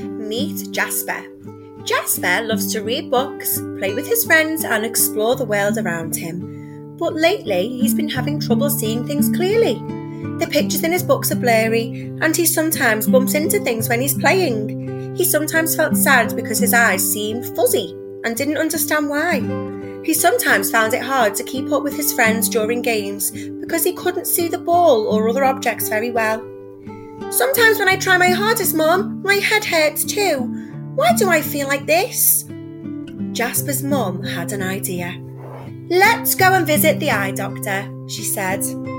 Meet Jasper. Jasper loves to read books, play with his friends and explore the world around him. But lately he's been having trouble seeing things clearly. The pictures in his books are blurry and he sometimes bumps into things when he's playing. He sometimes felt sad because his eyes seemed fuzzy and didn't understand why. He sometimes found it hard to keep up with his friends during games because he couldn't see the ball or other objects very well. Sometimes when I try my hardest, Mum, my head hurts too. Why do I feel like this? Jasper's mum had an idea. Let's go and visit the eye doctor, she said.